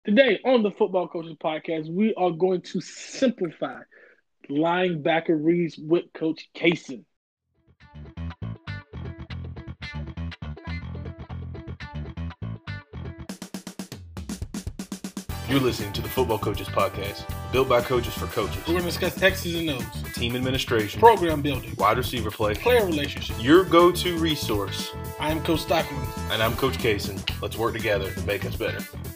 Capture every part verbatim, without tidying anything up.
Today on the Football Coaches Podcast, we are going to simplify linebacker reads with Coach Kaysen. You're listening to the Football Coaches Podcast, built by coaches for coaches. We're going to discuss X's and O's, Team administration, program building, wide receiver play, player relationships. Your go-to resource. I am Coach Stockman. And I'm Coach Kaysen. Let's work together to make us better.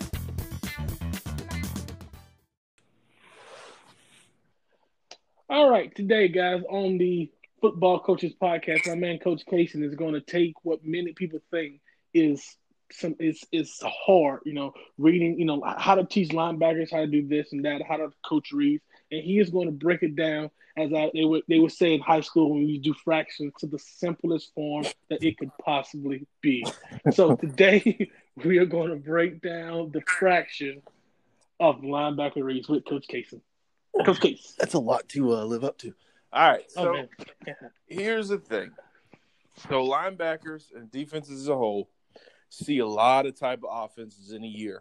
All right, today, guys, on the Football Coaches Podcast, my man Coach Kaysen is going to take what many people think is some is is hard, you know, reading, you know, how to teach linebackers how to do this and that, how to coach reads, and he is going to break it down as I, they would they would say in high school when we do fractions to the simplest form that it could possibly be. So today we are going to break down the fraction of linebacker reads with Coach Kaysen. Coach Case. That's a lot to uh, live up to. All right, so oh, here's the thing. So linebackers and defenses as a whole see a lot of type of offenses in a year.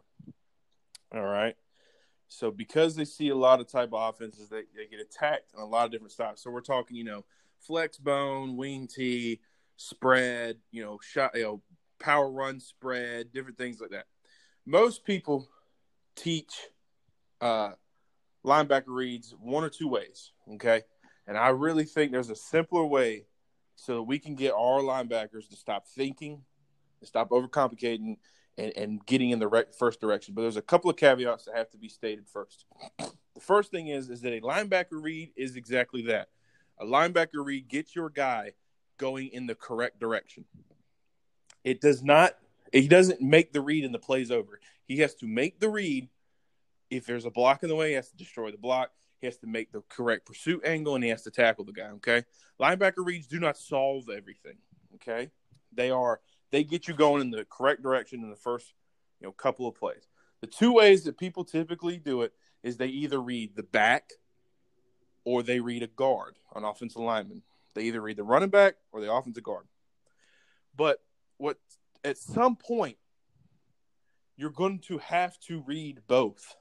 All right. So because they see a lot of type of offenses, they, they get attacked in a lot of different styles. So we're talking, you know, flex bone, wing tee, spread, you know, shot, you know, power run spread, different things like that. Most people teach uh, linebacker reads one or two ways, okay? And I really think there's a simpler way so that we can get our linebackers to stop thinking, stop overcomplicating, and, and getting in the right, first direction. But there's a couple of caveats that have to be stated first. The first thing is, is that a linebacker read is exactly that. A linebacker read gets your guy going in the correct direction. It does not – he doesn't make the read and the play's over. He has to make the read. If there's a block in the way, he has to destroy the block. He has to make the correct pursuit angle, and he has to tackle the guy, okay? Linebacker reads do not solve everything, okay? They are – They get you going in the correct direction in the first, you know, couple of plays. The two ways that people typically do it is they either read the back or they read a guard, an offensive lineman. They either read the running back or the offensive guard. But what at some point you're going to have to read both.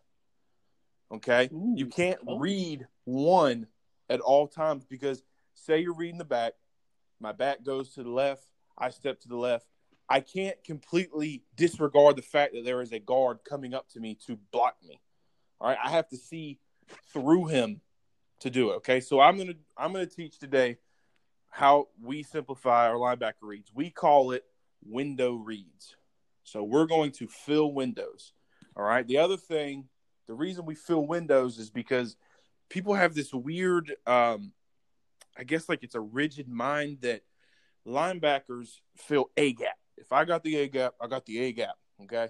Okay? Ooh. You can't Oh. read one at all times because say you're reading the back, my back goes to the left, I step to the left. I can't completely disregard the fact that there is a guard coming up to me to block me. All right, I have to see through him to do it. Okay, so I'm gonna I'm gonna teach today how we simplify our linebacker reads. We call it window reads. So we're going to fill windows. All right. The other thing, the reason we fill windows is because people have this weird, um, I guess, like it's a rigid mind that linebackers fill a gap. If I got the A gap, I got the A gap. Okay,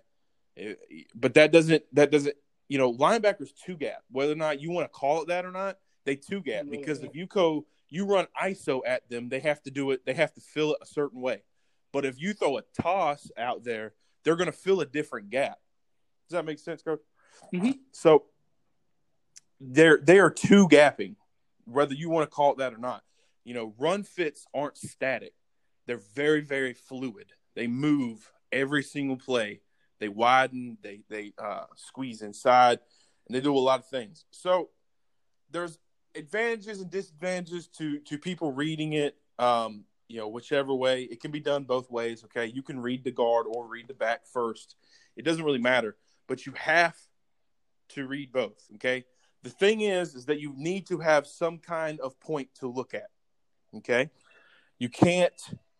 but that doesn't that doesn't you know linebackers two gap. Whether or not you want to call it that or not, they two gap because if you go you run I S O at them, they have to do it. They have to fill it a certain way. But if you throw a toss out there, they're going to fill a different gap. Does that make sense, Coach? Mm-hmm. So they're they are two gapping, whether you want to call it that or not. You know, run fits aren't static. They're very, very fluid. They move every single play. They widen, they they uh, squeeze inside, and they do a lot of things. So there's advantages and disadvantages to to people reading it, um, you know, whichever way. It can be done both ways, okay? You can read the guard or read the back first. It doesn't really matter, but you have to read both, okay? The thing is, is that you need to have some kind of point to look at, okay? You can't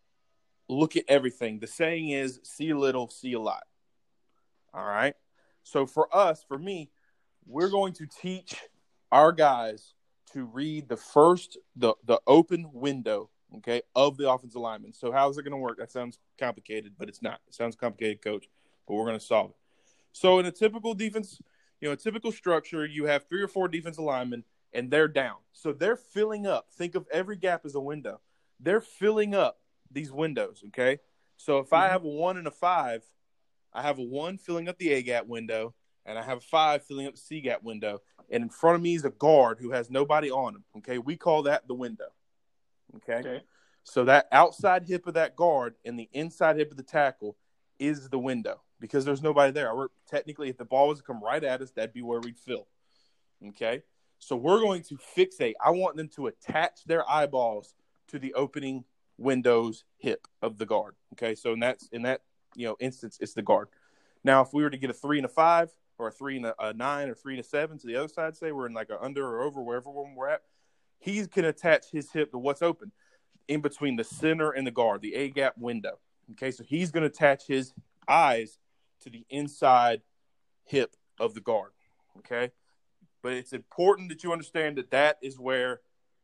look at everything. The saying is, see a little, see a lot. All right? So for us, for me, we're going to teach our guys to read the first, the, the open window, okay, of the offensive lineman. So how is it going to work? That sounds complicated, but it's not. It sounds complicated, Coach, but we're going to solve it. So in a typical defense, you know, a typical structure, you have three or four defensive linemen, and they're down. So they're filling up. Think of every gap as a window. They're filling up these windows, okay? So if I have a one and a five, I have a one filling up the A-gap window, and I have a five filling up the C-gap window. And in front of me is a guard who has nobody on him, okay? We call that the window, okay? Okay. So that outside hip of that guard and the inside hip of the tackle is the window because there's nobody there. We're, technically, if the ball was to come right at us, that'd be where we'd fill. Okay? So we're going to fixate. I want them to attach their eyeballs to the opening window's hip of the guard. Okay? So in that, in that you know instance, it's the guard. Now, if we were to get a three and a five, or a three and a, a nine, or three and a seven to the other side, say we're in like an under or over, wherever we're at, he can attach his hip to what's open in between the center and the guard, the A-gap window. Okay, so he's going to attach his eyes to the inside hip of the guard. Okay, but it's important that you understand that that is where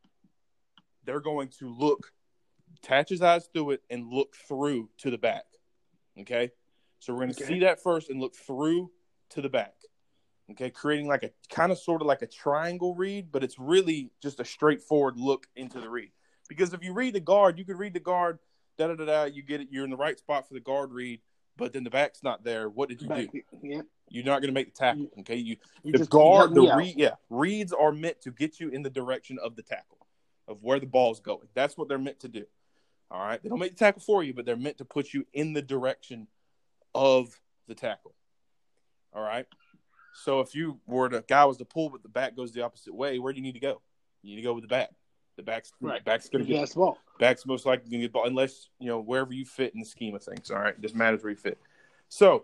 they're going to look, attach his eyes through it, and look through to the back. Okay, so we're going to okay. see that first and look through to the back. Okay, creating like a kind of sort of like a triangle read, but it's really just a straightforward look into the read. Because if you read the guard, you could read the guard, da da da da. You get it. You're in the right spot for the guard read, but then the back's not there. What did you Back, do? Yeah. You're not going to make the tackle. Okay, you, you the just, guard, you the read, yeah, reads are meant to get you in the direction of the tackle, of where the ball's going. That's what they're meant to do. All right, they don't make the tackle for you, but they're meant to put you in the direction of the tackle. All right. So if you were the guy was to pull, but the back goes the opposite way, where do you need to go? You need to go with the back. The back's right. back's going to get the ball. Back's most likely going to get ball, unless you know wherever you fit in the scheme of things. All right, it just matters where you fit. So,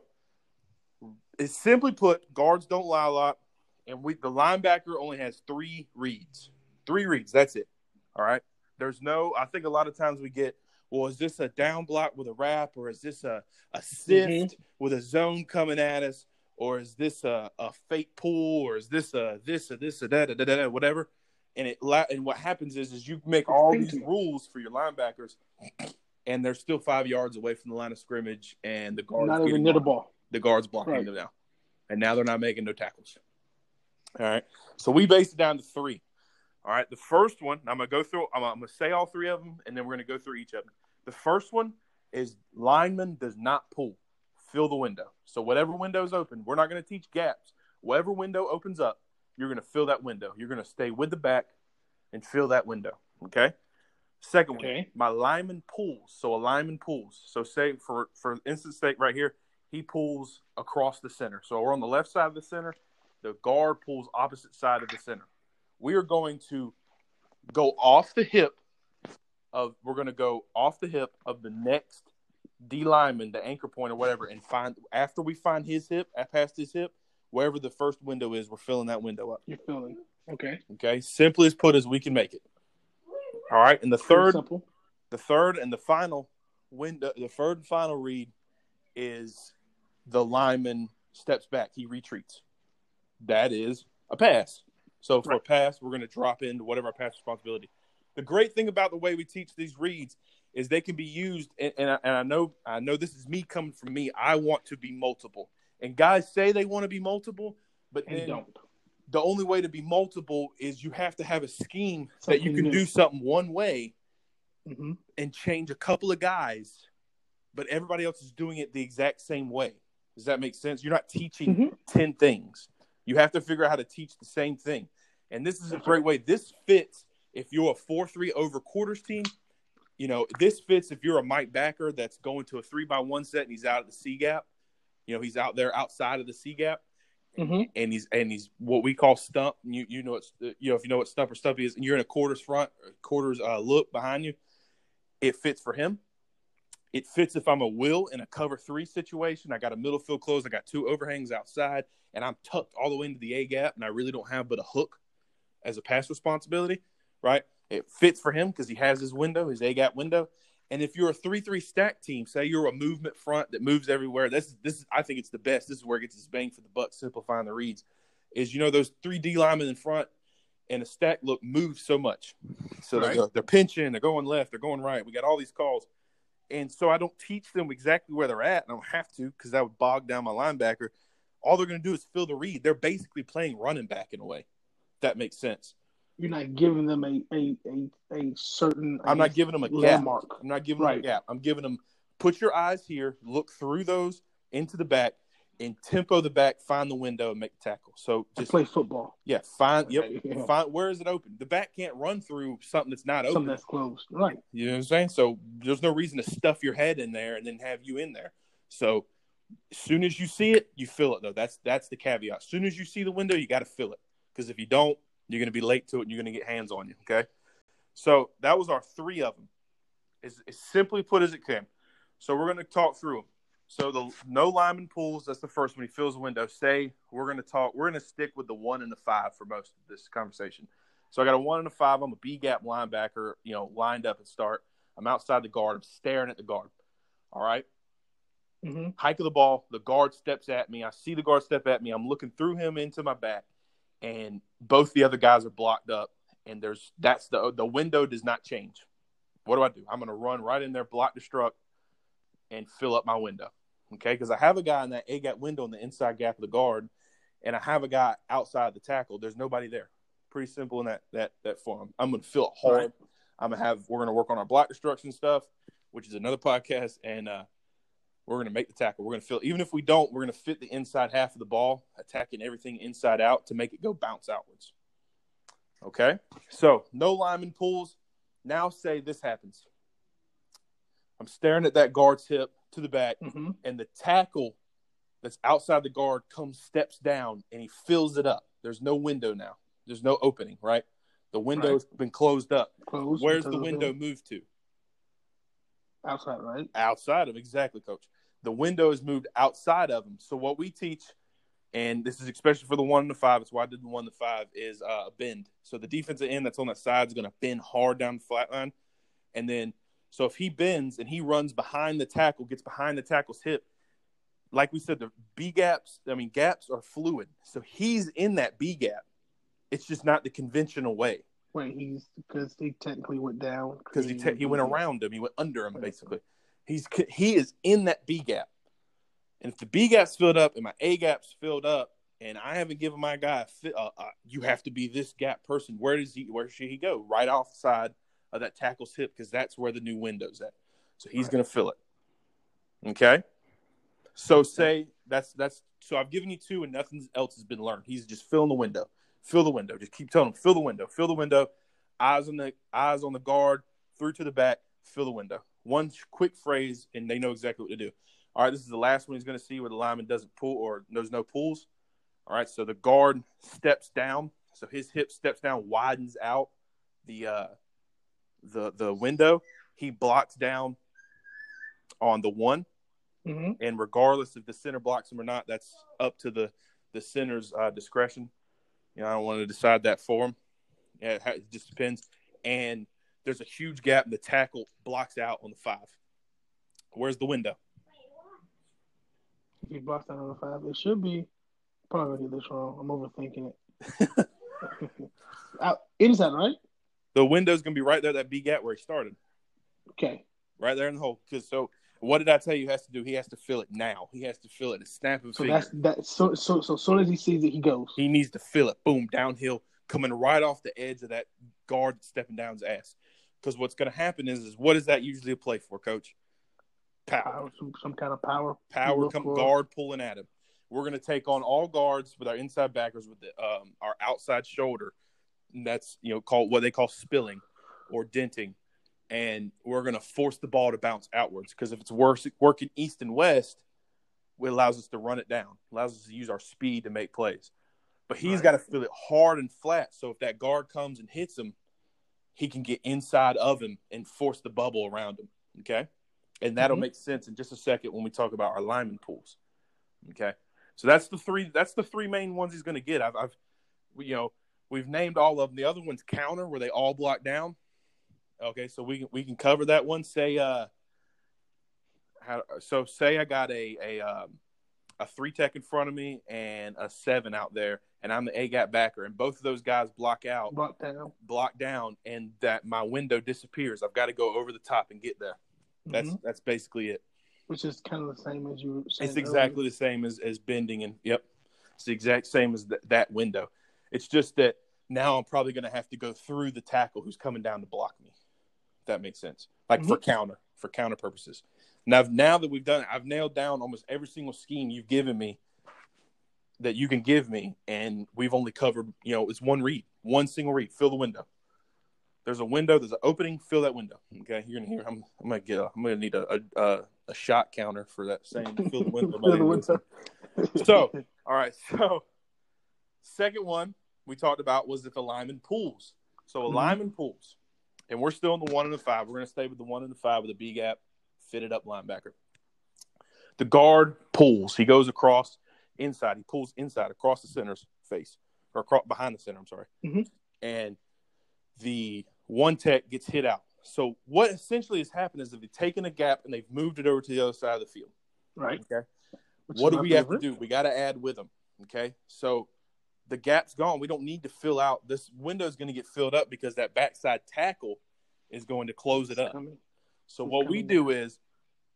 it's simply put, guards don't lie a lot, and we the linebacker only has three reads. Three reads. That's it. All right. There's no. I think a lot of times we get, well, is this a down block with a wrap, or is this a a sift mm-hmm. with a zone coming at us? Or is this a, a fake pull? Or is this a this or this or that, da, da, da, da, whatever? And it and what happens is is you make all these rules for your linebackers, and they're still five yards away from the line of scrimmage, and the guards not even near the ball. The guards blocking right. them now, and now they're not making no tackles. All right, so we based it down to three. All right, the first one I'm gonna go through. I'm, I'm gonna say all three of them, and then we're gonna go through each of them. The first one is lineman does not pull. Fill the window. So whatever window is open, we're not going to teach gaps. Whatever window opens up, you're going to fill that window. You're going to stay with the back and fill that window. Okay? Second okay. one, my lineman pulls. So a lineman pulls. So say, for, for instance sake right here, he pulls across the center. So we're on the left side of the center. The guard pulls opposite side of the center. We are going to go off the hip of, we're going to go off the hip of the next D lineman, the anchor point or whatever, and find after we find his hip, past his hip, wherever the first window is, we're filling that window up. You're filling. Okay. Okay. Simply as put as we can make it. All right. And the third, the third and the final window, the third and final read is the lineman steps back. He retreats. That is a pass. So for right. a pass, we're going to drop into whatever our pass responsibility. The great thing about the way we teach these reads is they can be used, and, and, I, and I know I know this is me coming from me. I want to be multiple. And guys say they want to be multiple, but and then don't. The only way to be multiple is you have to have a scheme something that you can new. do something one way mm-hmm. and change a couple of guys, but everybody else is doing it the exact same way. Does that make sense? You're not teaching mm-hmm. ten things. You have to figure out how to teach the same thing. And this is a great way. This fits if you're a four three over quarters team. You know, this fits if you're a Mike backer that's going to a three by one set and he's out at the C gap. You know, he's out there outside of the C gap, mm-hmm. and he's and he's what we call stump. You you know it's you know if you know what stump or stumpy is, and you're in a quarters front, quarters uh, look behind you. It fits for him. It fits if I'm a will in a cover three situation. I got a middle field close. I got two overhangs outside, and I'm tucked all the way into the A gap, and I really don't have but a hook as a pass responsibility, right? It fits for him because he has his window, his A-gap window. And if you're a three three stack team, say you're a movement front that moves everywhere, this, this is, I think it's the best. This is where it gets his bang for the buck, simplifying the reads, is, you know, those three D linemen in front and a stack look moves so much. So right. they're, they're pinching, they're going left, they're going right. We got all these calls. And so I don't teach them exactly where they're at, and I don't have to because that would bog down my linebacker. All they're going to do is fill the read. They're basically playing running back in a way, if that makes sense. You're not giving them a a a, a certain. I'm a not giving them a landmark. gap. I'm not giving right. them a gap. I'm giving them. Put your eyes here. Look through those into the back, and tempo the back. Find the window and make the tackle. So just play football. Yeah. Find. Yep. Okay, yeah. Find where is it open? The back can't run through something that's not open. Something that's closed. Right. You know what I'm saying? So there's no reason to stuff your head in there and then have you in there. So As soon as you see it, you fill it, though. That's that's the caveat. As soon as you see the window, you got to fill it. Because if you don't, you're going to be late to it and you're going to get hands on you, okay? So that was our three of them. As, as simply put as it can. So we're going to talk through them. So the no lineman pulls, that's the first one. He fills the window. Say we're going to talk, we're going to stick with the one and the five for most of this conversation. So I got a one and a five. I'm a B-gap linebacker, you know, lined up at start. I'm outside the guard. I'm staring at the guard. All right? Mm-hmm. Hike of the ball. The guard steps at me. I see the guard step at me. I'm looking through him into my back, and both the other guys are blocked up. And there's that's the the window does not change. What do I do? I'm going to run right in there, block the struck, and fill up my window. Okay, because I have a guy in that A-gap window in the inside gap of the guard, and I have a guy outside the tackle. There's nobody there. Pretty simple in that that that form. I'm going to fill it hard. Right. I'm going to have we're going to work on our block destruction stuff, which is another podcast, and uh, we're going to make the tackle. We're going to fill. Even if we don't, we're going to fit the inside half of the ball, attacking everything inside out to make it go bounce outwards. Okay, so no lineman pulls. Now say this happens. I'm staring at that guard's hip to the back, mm-hmm. and the tackle that's outside the guard comes, steps down, and he fills it up. There's no window now. There's no opening, right? The window's right. been closed up. Closed. Where's the window moved to? Outside, right? Outside of, exactly, Coach. The window is moved outside of him. So what we teach, and this is especially for the one and the five, it's why I did the one and the five, is uh, a bend. So the defensive end that's on that side is going to bend hard down the flat line. And then, so if he bends and he runs behind the tackle, gets behind the tackle's hip, like we said, the B gaps, I mean, gaps are fluid. So he's in that B gap. It's just not the conventional way. Wait, he's because he technically went down. Because he te- he went around him. He went under him, basically. He's He is in that B gap. And if the B gap's filled up and my A gap's filled up, and I haven't given my guy a fit, uh, uh, you have to be this gap person. Where does he? Where should he go? Right off the side of that tackle's hip, because that's where the new window's at. So he's right. going to fill it. Okay. So say that's that's. So I've given you two, and nothing else has been learned. He's just filling the window. Fill the window. Just keep telling him, fill the window. Fill the window. Eyes on the eyes on the guard. Through to the back. Fill the window. One quick phrase, and they know exactly what to do. All right, this is the last one he's going to see where the lineman doesn't pull or there's no pulls. All right, so the guard steps down. So his hip steps down, widens out the uh, the the window. He blocks down on the one. Mm-hmm. And regardless if the center blocks him or not, that's up to the, the center's uh, discretion. You know, I don't want to decide that for him. Yeah, it just depends. And there's a huge gap, and the tackle blocks out on the five. Where's the window? If he blocks out on the five, it should be. Probably gonna get this wrong. I'm overthinking it. Out inside, right? The window's gonna be right there, that B gap where he started. Okay. Right there in the hole. Because so, what did I tell you? He has to do? He has to fill it now. He has to fill it. A snap of a so finger. that's that. So so so as soon as he sees it, he goes. He needs to fill it. Boom, downhill, coming right off the edge of that guard stepping down's ass. Because what's going to happen is, is what is that usually a play for, Coach? Power. power some, some kind of power. Power come for. Guard pulling at him. We're going to take on all guards with our inside backers with the, um, our outside shoulder. And that's, you know, called what they call spilling or denting. And we're going to force the ball to bounce outwards, because if it's worse, working east and west, it allows us to run it down, allows us to use our speed to make plays. But he's right. got to feel it hard and flat. So if that guard comes and hits him, he can get inside of him and force the bubble around him. Okay. And that'll mm-hmm. make sense in just a second when we talk about our lineman pools. Okay. So that's the three, that's the three main ones he's going to get. I've, I've, you know, we've named all of them. The other one's counter, where they all block down. Okay. So we can, we can cover that one. Say, uh, how, so say I got a, a, um, a three tech in front of me and a seven out there, and I'm the A-gap backer, and both of those guys block out, block down, block down, and that my window disappears. I've got to go over the top and get there. That's mm-hmm. that's basically it. Which is kind of the same as you were saying. It's exactly earlier. the same as, as bending, and yep, it's the exact same as th- that window. It's just that now I'm probably going to have to go through the tackle who's coming down to block me. If that makes sense. Like mm-hmm. for counter, for counter purposes. Now, now that we've done it, I've nailed down almost every single scheme you've given me that you can give me, and we've only covered, you know, it's one read, one single read, fill the window. There's a window. There's an opening. Fill that window. Okay, you're gonna hear. I'm, I'm gonna get. A, I'm gonna need a, a a shot counter for that saying. Fill the window. Fill the window. So, all right. So, second one we talked about was if a lineman pulls. So a mm-hmm. lineman pulls, and we're still in the one and the five. We're gonna stay with the one and the five with a B gap, fitted up linebacker. The guard pulls. He goes across inside. He pulls inside across the center's face or across, behind the center. I'm sorry. Mm-hmm. And the one tech gets hit out. So what essentially has happened is that they've taken a gap and they've moved it over to the other side of the field. Right. Okay. Which what do we favorite. have to do? We got to add with them. Okay. So the gap's gone. We don't need to fill out. This window is going to get filled up because that backside tackle is going to close it up. Coming. So it's what we do in. is,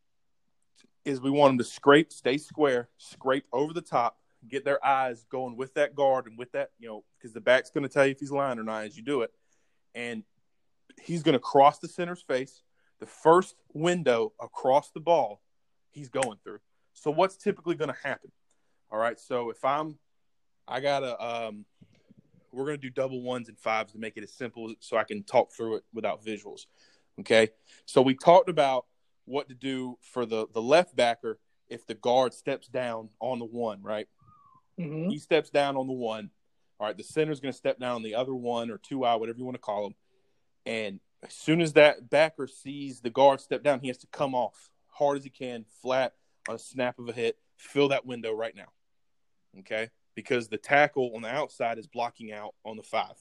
is we want them to scrape, stay square, scrape over the top, get their eyes going with that guard and with that, you know, because the back's going to tell you if he's lying or not as you do it. And he's going to cross the center's face. The first window across the ball, he's going through. So what's typically going to happen? All right. So if I'm, I got to, um, we're going to do double ones and fives to make it as simple so I can talk through it without visuals. Okay. So we talked about what to do for the, the left backer if the guard steps down on the one, right? Mm-hmm. He steps down on the one. All right, the center's going to step down on the other one or two eye, whatever you want to call them. And as soon as that backer sees the guard step down, he has to come off hard as he can, flat, on a snap of a hit, fill that window right now, okay? Because the tackle on the outside is blocking out on the five,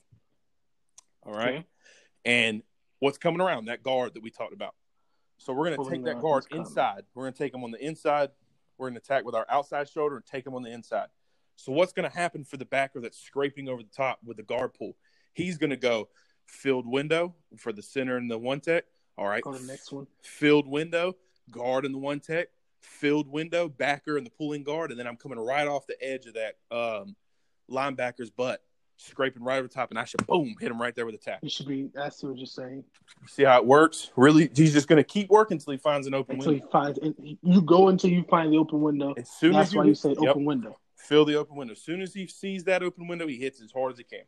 all right? Okay. And what's coming around? That guard that we talked about. So we're going to take that guard inside. We're going to take him on the inside. We're going to attack with our outside shoulder and take him on the inside. So what's going to happen for the backer that's scraping over the top with the guard pull? He's going to go filled window for the center and the one tech. All right. Go to the next one. Filled window, guard and the one tech, filled window, backer and the pulling guard. And then I'm coming right off the edge of that um, linebacker's butt, scraping right over the top. And I should, boom, hit him right there with a tackle. It should be, I see what you're saying. See how it works? Really? He's just going to keep working until he finds an open until window. Until he finds, you go until you find the open window. As soon That's as you, why you say yep. open window. Fill the open window. As soon as he sees that open window, he hits as hard as he can.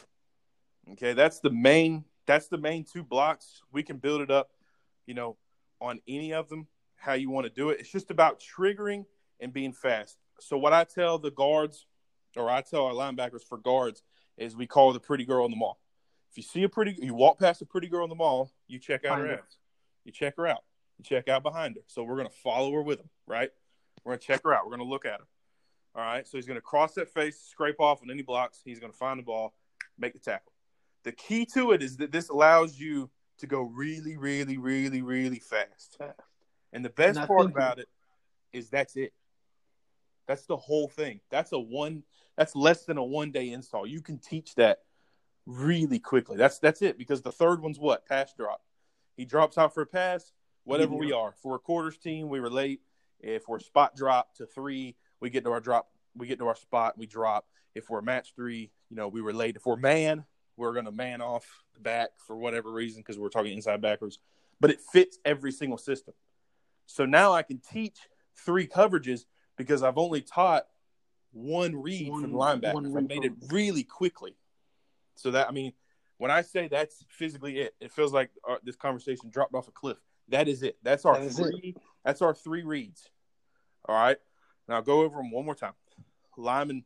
Okay, that's the main. That's the main two blocks. We can build it up, you know, on any of them. How you want to do it. It's just about triggering and being fast. So what I tell the guards, or I tell our linebackers for guards, is we call the pretty girl in the mall. If you see a pretty, you walk past a pretty girl in the mall, you check out her ass. You check her out. You check out behind her. So we're gonna follow her with them, right? We're gonna check her out. We're gonna look at her. All right, so he's going to cross that face, scrape off on any blocks. He's going to find the ball, make the tackle. The key to it is that this allows you to go really, really, really, really fast. And the best part about it is that's it. That's the whole thing. That's a one. That's less than a one-day install. You can teach that really quickly. That's that's it. Because the third one's what? Pass drop. He drops out for a pass. Whatever we are. If we're a quarters team, we relate. If we're spot drop to three. We get to our drop, we get to our spot, we drop. If we're match three, you know, we relate. If we're man, we're going to man off the back for whatever reason because we're talking inside backers. But it fits every single system. So now I can teach three coverages because I've only taught one read one, from linebackers. I made it really quickly. So that, I mean, when I say that's physically it, it feels like our, this conversation dropped off a cliff. That is it. That's our that three. It. That's our three reads. All right. Now I'll go over them one more time. Lineman,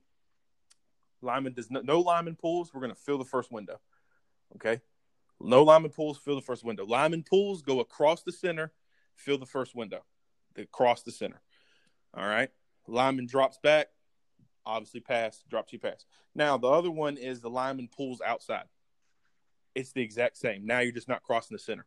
lineman does no, no lineman pulls. We're going to fill the first window. Okay. No lineman pulls. Fill the first window. Lineman pulls. Go across the center. Fill the first window. Across the center. All right. Lineman drops back. Obviously pass. Drops you pass. Now the other one is the lineman pulls outside. It's the exact same. Now you're just not crossing the center.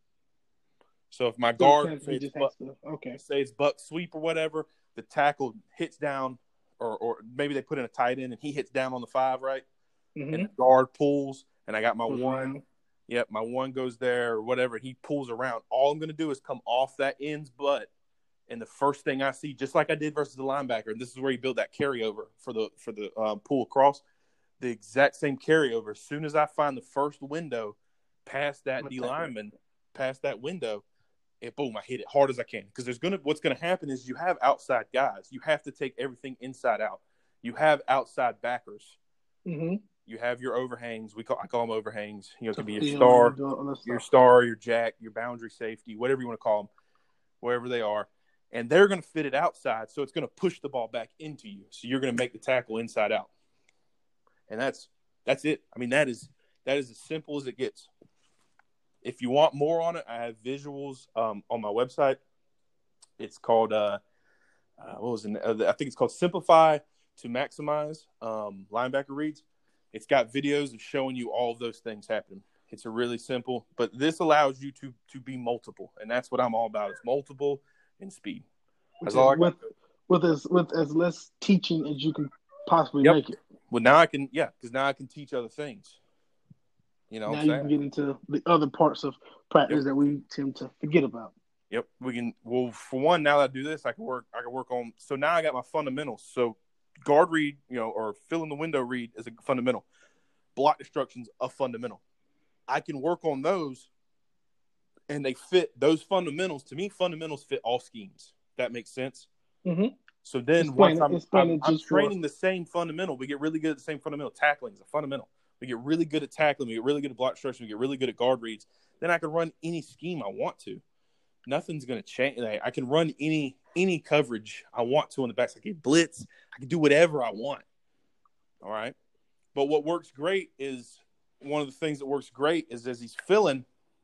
So if my guard say it's, buck, to, okay. say it's buck sweep or whatever. The tackle hits down, or or maybe they put in a tight end and he hits down on the five, right? Mm-hmm. And the guard pulls, and I got my Pulls one. Around. Yep, my one goes there or whatever. He pulls around. All I'm going to do is come off that end's butt, and the first thing I see, just like I did versus the linebacker, and this is where you build that carryover for the for the um, pull across, the exact same carryover. As soon as I find the first window past that D lineman, past that window, and boom, I hit it hard as I can. Because there's gonna what's gonna happen is you have outside guys. You have to take everything inside out. You have outside backers. Mm-hmm. You have your overhangs. We call I call them overhangs. You know, it could be your Field, star, your your star, your jack, your boundary safety, whatever you want to call them, wherever they are. And they're going to fit it outside, so it's going to push the ball back into you. So you're going to make the tackle inside out. And that's that's it. I mean, that is that is as simple as it gets. If you want more on it, I have visuals um, on my website. It's called uh, uh, what was it? I think it's called Simplify to Maximize um, Linebacker Reads. It's got videos of showing you all of those things happening. It's a really simple, but this allows you to to be multiple, and that's what I'm all about. It's multiple and speed. That's all I got. With, with as with as less teaching as you can possibly yep. make it. Well, now I can, yeah, because now I can teach other things. You know, now what you I'm saying? can get into the other parts of practice Yep. that we tend to forget about. Yep, we can. Well, for one, now that I do this, I can work. I can work on. So now I got my fundamentals. So guard read, you know, or fill in the window read is a fundamental. Block destruction's a fundamental. I can work on those, and they fit those fundamentals. To me, fundamentals fit all schemes. That makes sense. Mm-hmm. So then explain once it, I'm, I'm, I'm for... training the same fundamental, we get really good at the same fundamental. Tackling is a fundamental. We get really good at tackling. We get really good at block destruction. We get really good at guard reads. Then I can run any scheme I want to. Nothing's going to change. I can run any any coverage I want to on the backs. I can blitz. I can do whatever I want. All right. But what works great is one of the things that works great is as he's filling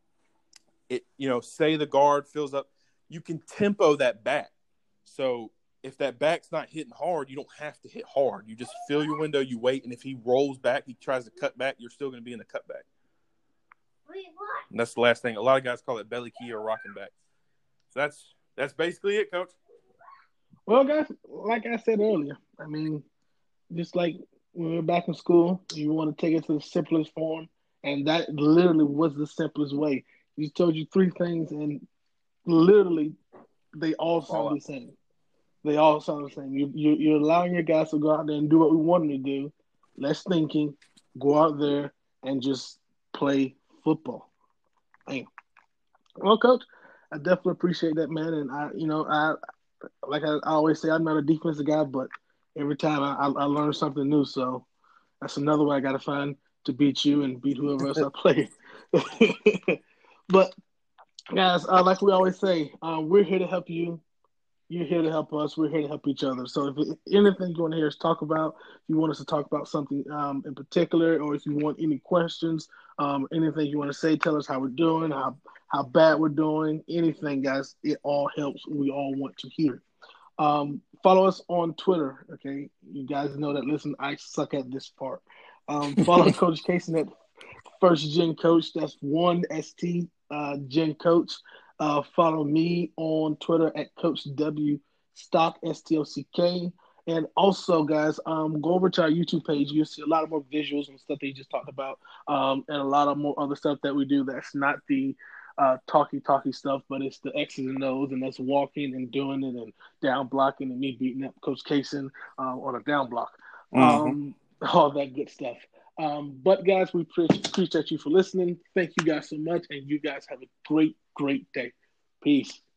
it, you know, say the guard fills up, you can tempo that back. So if that back's not hitting hard, you don't have to hit hard. You just fill your window, you wait, and if he rolls back, he tries to cut back, you're still going to be in the cutback. Wait, what? And that's the last thing. A lot of guys call it belly key or rocking back. So that's that's basically it, Coach. Well, guys, like I said earlier, I mean, just like when we were back in school, you want to take it to the simplest form, and that literally was the simplest way. He told you three things, and literally they all sound the same. They all sound the same. You, you, you're allowing your guys to go out there and do what we want them to do. Less thinking, go out there and just play football. Damn. Well, Coach, I definitely appreciate that, man. And I, you know, I like I, I always say, I'm not a defensive guy, but every time I, I, I learn something new. So that's another way I got to find to beat you and beat whoever else I play. But guys, uh, like we always say, um, we're here to help you. You're here to help us. We're here to help each other. So if it, anything you want to hear us talk about, if you want us to talk about something um, in particular, or if you want any questions, um, anything you want to say, tell us how we're doing, how how bad we're doing, anything, guys, it all helps. We all want to hear. Um, follow us on Twitter, okay? You guys know that, listen, I suck at this part. Um, follow Coach Kaysen at First Gen Coach. That's one S T uh, Gen Coach. Uh, follow me on Twitter at Coach W Stock, S T O C K. And also, guys, um, go over to our YouTube page. You'll see a lot of more visuals and stuff that you just talked about, um, and a lot of more other stuff that we do that's not the uh, talky-talky stuff, but it's the X's and O's, and that's walking and doing it and down blocking and me beating up Coach Kaysen uh, on a down block. Mm-hmm. Um, all that good stuff. Um, but, guys, we pre- appreciate you for listening. Thank you guys so much, and you guys have a great, great day. Peace.